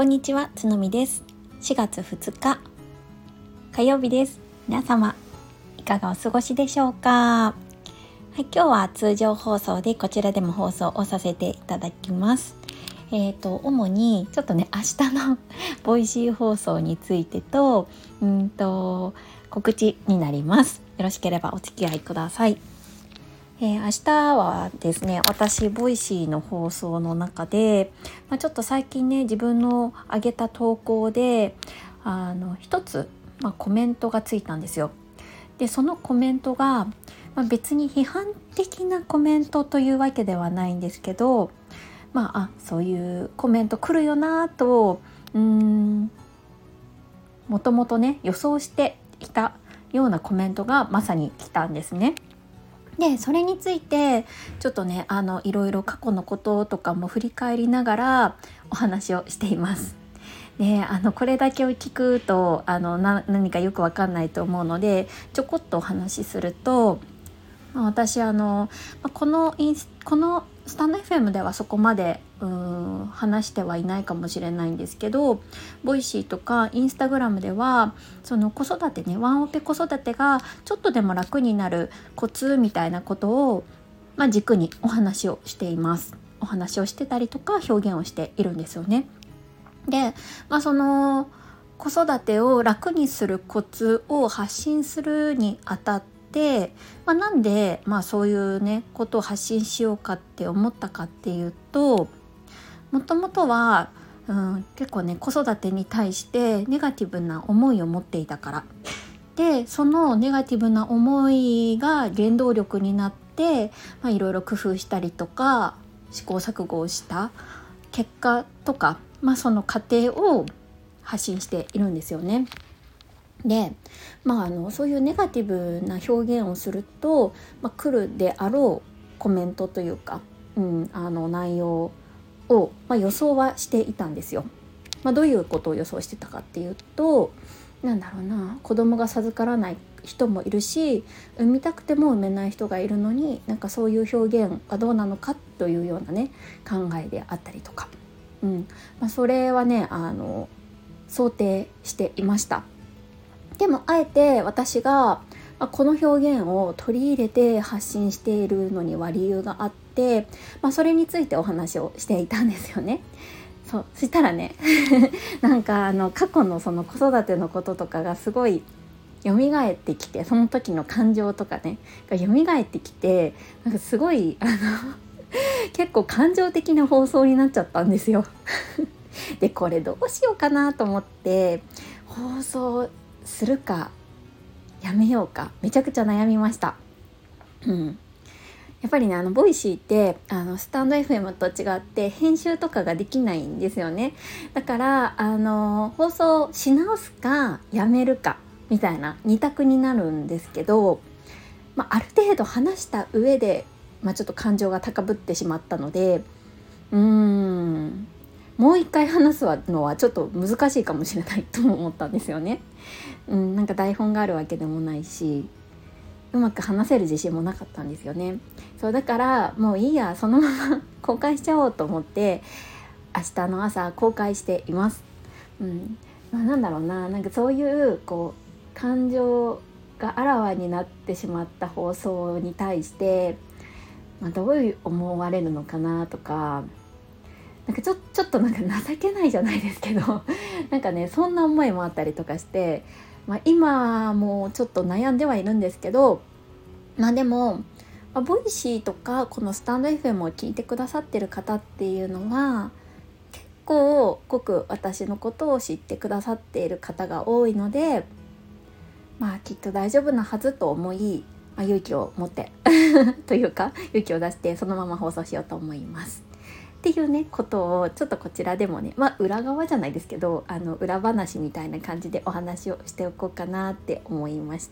こんにちは、つのみです。4月2日火曜日です。皆様いかがお過ごしでしょうか。はい、今日は通常放送でこちらでも放送をさせていただきます。主にちょっとね、明日のボイシー放送についてと告知になります。よろしければお付き合いください。明日はですね、私ボイシーの放送の中で、ちょっと最近ね、自分の上げた投稿で一つ、コメントがついたんですよ。でそのコメントが、別に批判的なコメントというわけではないんですけど、そういうコメント来るよなともともとね予想していたようなコメントがまさに来たんですね。でそれについてちょっとねいろいろ過去のこととかも振り返りながらお話をしています。でこれだけを聞くと何かよくわかんないと思うので、ちょこっとお話しすると、私このスタンド FM ではそこまで話してはいないかもしれないんですけど、ボイシーとかインスタグラムではその子育てね、ワンオペ子育てがちょっとでも楽になるコツみたいなことを、軸にお話をしています。お話をしてたりとか表現をしているんですよね。で、その子育てを楽にするコツを発信するにあたって、なんで、そういうねことを発信しようかって思ったかっていうと、もともとは、結構ね子育てに対してネガティブな思いを持っていたからで、そのネガティブな思いが原動力になって、いろいろ工夫したりとか試行錯誤をした結果とか、その過程を発信しているんですよね。で、そういうネガティブな表現をすると、来るであろうコメントというか、内容を、予想はしていたんですよ。どういうことを予想してたかっていうと、子供が授からない人もいるし、産みたくても産めない人がいるのに、そういう表現はどうなのかというようなね考えであったりとか、それはね想定していました。でもあえて私がこの表現を取り入れて発信しているのには理由があって、それについてお話をしていたんですよね。そしたらね過去のその子育てのこととかがすごい蘇ってきて、その時の感情とかねが蘇ってきて、すごい結構感情的な放送になっちゃったんですよ。でこれどうしようかなと思って、放送するかやめようかめちゃくちゃ悩みました。やっぱりねボイシーってスタンド FM と違って編集とかができないんですよね。だから放送し直すかやめるかみたいな二択になるんですけど、ある程度話した上で、ちょっと感情が高ぶってしまったので、もう一回話すのはちょっと難しいかもしれないと思ったんですよね。台本があるわけでもないし、うまく話せる自信もなかったんですよね。そうだからもういいや、そのまま公開しちゃおうと思って明日の朝公開しています。そういう感情があらわになってしまった放送に対して、どう思われるのかなとか、ちょっと情けないじゃないですけどそんな思いもあったりとかして、今もちょっと悩んではいるんですけど、でも、ボイシーとかこのスタンド FM を聞いてくださってる方っていうのは結構ごく私のことを知ってくださっている方が多いので、きっと大丈夫なはずと思い、勇気を持ってというか勇気を出してそのまま放送しようと思いますっていうねことをちょっとこちらでもね、裏側じゃないですけど裏話みたいな感じでお話をしておこうかなって思いました。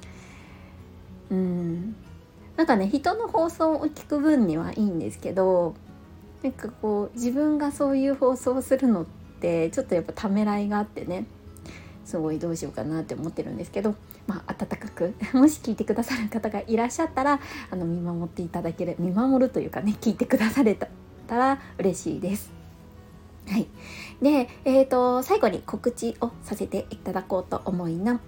人の放送を聞く分にはいいんですけど、自分がそういう放送をするのってちょっとやっぱためらいがあってね、すごいどうしようかなって思ってるんですけど、温かくもし聞いてくださる方がいらっしゃったら見守っていただける、見守るというかね聞いてくだされたら嬉しいです。 はい。で、最後に告知をさせていただこうと思います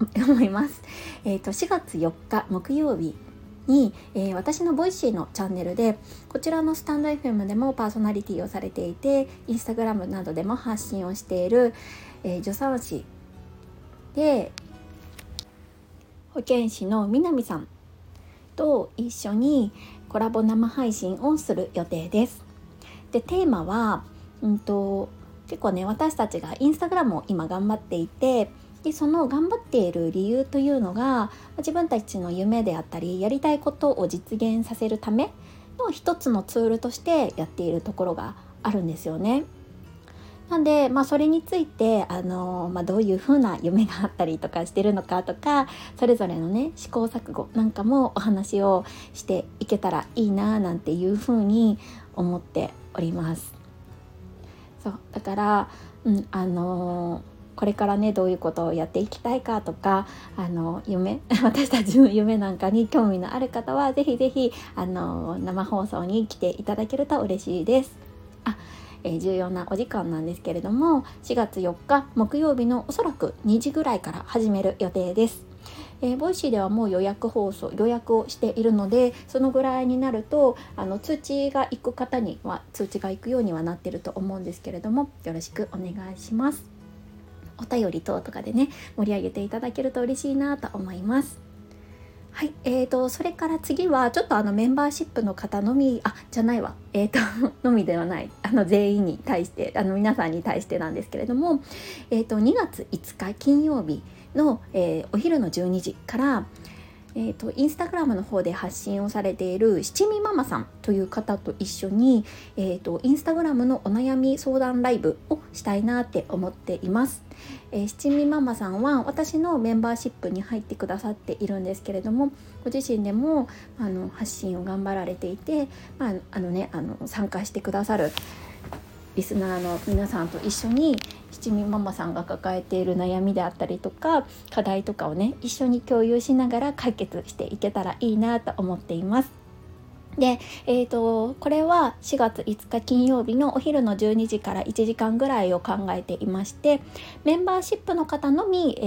。4月4日木曜日に、私のボイシーのチャンネルで、こちらのスタンド FM でもパーソナリティをされていて、インスタグラムなどでも発信をしている、助産師で保健師の南さんと一緒にコラボ生配信をする予定です。で、テーマは結構ね、私たちがインスタグラムを今頑張っていて、でその頑張っている理由というのが、自分たちの夢であったりやりたいことを実現させるための一つのツールとしてやっているところがあるんですよね。なんで、それについてどういう風な夢があったりとかしてるのかとか、それぞれのね試行錯誤なんかもお話をしていけたらいいななんていう風に思っております。そうだから、これからねどういうことをやっていきたいかとか、夢私たちの夢なんかに興味のある方はぜひぜひ生放送に来ていただけると嬉しいです。重要なお時間なんですけれども、4月4日木曜日のおそらく2時ぐらいから始める予定です。ボイシーではもう予約をしているので、そのぐらいになると通知が行く方には通知が行くようにはなっていると思うんですけれども、よろしくお願いします。お便り等とかでね盛り上げていただけると嬉しいなと思います。はい、それから次はちょっとメンバーシップの方のみのみではない全員に対して皆さんに対してなんですけれども、2月5日金曜日の、お昼の12時から、インスタグラムの方で発信をされている七味ママさんという方と一緒に、インスタグラムのお悩み相談ライブをしたいなって思っています。七味ママさんは私のメンバーシップに入ってくださっているんですけれども、ご自身でも発信を頑張られていて、参加してくださるリスナーの皆さんと一緒に七味ママさんが抱えている悩みであったりとか課題とかをね一緒に共有しながら解決していけたらいいなと思っています。で、これは4月5日金曜日のお昼の12時から1時間ぐらいを考えていまして、メンバーシップの方のみ、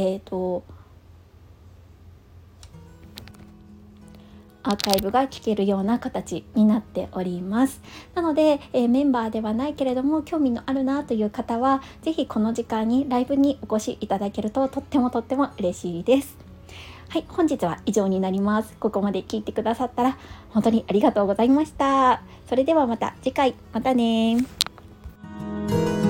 アーカイブが聞けるような形になっております。なので、メンバーではないけれども興味のあるなという方はぜひこの時間にライブにお越しいただけるととっても嬉しいです。はい、本日は以上になります。ここまで聞いてくださったら本当にありがとうございました。それではまた次回、またね。